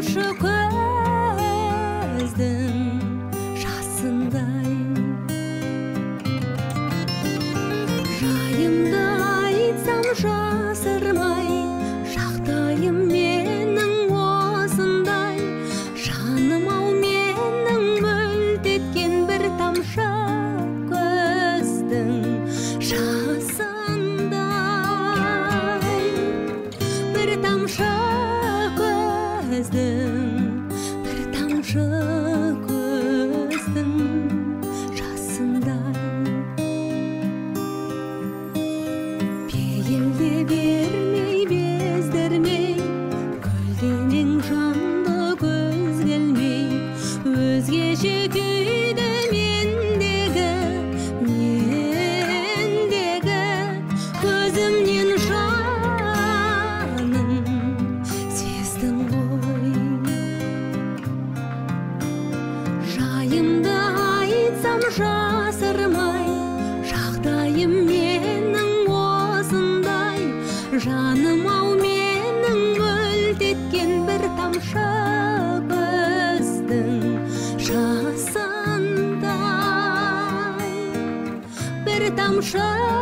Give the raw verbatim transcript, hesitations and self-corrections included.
тамшы көздің жасындай жайымды айтсам жасырмай шақтайым менің осындай жаным-ау менің мөлт еткен бір тамшы көздің жасындай бір тамшы көздің бір тамшы көздің жасындай пейілде бермей бездірмей көлденең жанды көз келмей өзгеше күйді мендегі мендегі көзімнен жаным сездің ғой жайымды айтсам жасырмай жағдайым менің осындай жаным-ау менің мөлт еткен бір тамшы көздің жасындай бір тамшы